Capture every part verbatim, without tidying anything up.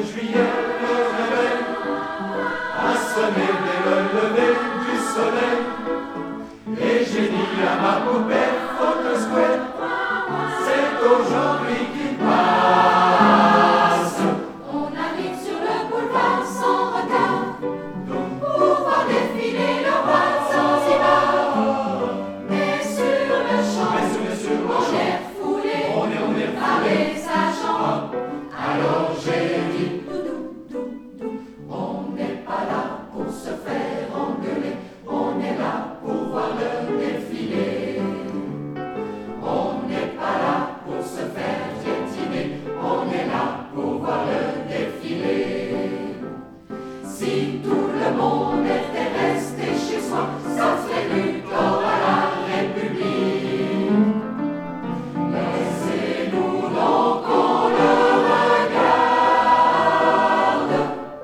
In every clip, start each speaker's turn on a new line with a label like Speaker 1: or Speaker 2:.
Speaker 1: juillet, le réveil a sonné dès le lever du soleil. Et j'ai dit à ma poupée, faut que souhaite, c'est aujourd'hui qu'il passe.
Speaker 2: On arrive sur le boulevard sans retard, pour voir défiler le roi de Zanzibar. Mais sur le champ,
Speaker 1: Mais sur, mais sur le
Speaker 2: on
Speaker 1: champ,
Speaker 2: est refoulé
Speaker 1: on est, on est
Speaker 2: par
Speaker 1: refoulé.
Speaker 2: les agents.
Speaker 1: Alors j'ai dit,
Speaker 2: Doudou, doudou, doudou, on n'est pas là pour se faire engueuler, on est là pour voir le défilé. On n'est pas là pour se faire piétiner, on est là pour voir le défilé. Si tout le monde était resté chez soi, ça serait du tort à la République. Laissez-nous donc qu'on le regarde.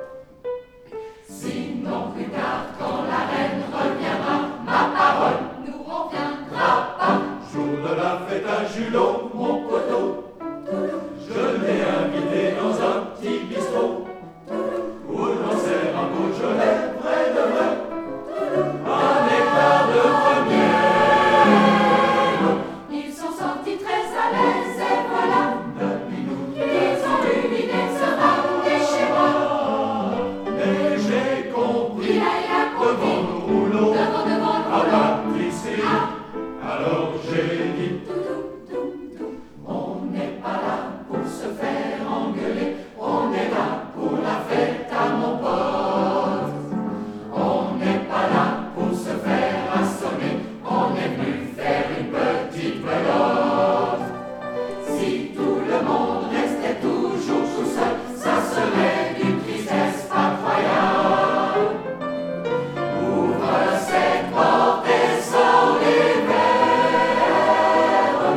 Speaker 2: Sinon plus tard, quand la reine reviendra, ma parole, nous on viendra pas.
Speaker 1: jour de la fête à Julot, mon poteau, je l'ai invité dans un petit bistrot, où l'on sert un Beaujolais vrai de vrai, un hectare de première.
Speaker 2: Ils sont sortis très à l'aise et voilà,
Speaker 1: Depuis nous,
Speaker 2: ils ont eu l'idée de se ramener chez moi.
Speaker 1: mais j'ai compris,
Speaker 2: Il a eu un
Speaker 1: devant
Speaker 2: compris,
Speaker 1: le rouleau,
Speaker 2: devant, devant le
Speaker 1: à
Speaker 2: rouleau.
Speaker 1: pâtisserie, alors j'ai dit,
Speaker 2: Doudou, doudou, on n'est pas là pour se faire engueuler, on est là pour la fête à mon pote. On n'est pas là pour se faire assommer, on est venu faire une petite pelote. Si tout le monde restait toujours tout seul, ça serait d'une tristesse incroyable. Ouvre cette porte et sors les verres.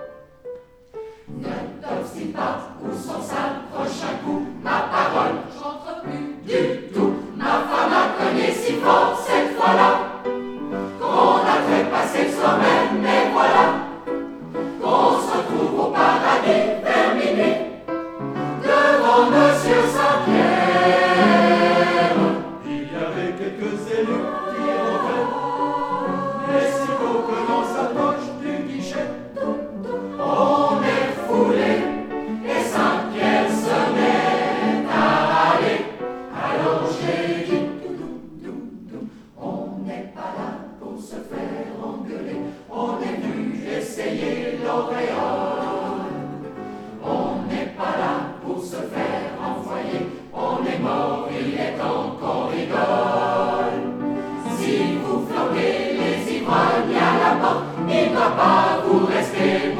Speaker 2: Ne t'obstine pas ou sans ça prochain coup, ma parole, j'entre plus du tout. Ma femme a cogné si fort cette fois-là qu'on a trépassé le soir même, mais voilà qu'on se retrouve au paradis vers minuit devant Monsieur Saint-Pierre.
Speaker 1: il y avait quelques élus qui rentraient, mais sitôt que l'on s'approche du guichet,
Speaker 2: On est foulé et Saint-Pierre se met à râler. Alors j'ai dit doudou, doudou, on n'est pas là pour se faire engueuler, on est venu essayer l'auréole. On n'est pas là pour se faire envoyer, on est mort, il est temps qu'on rigole. Si vous flanquez les ivrognes à la porte, il ne doit pas vous rester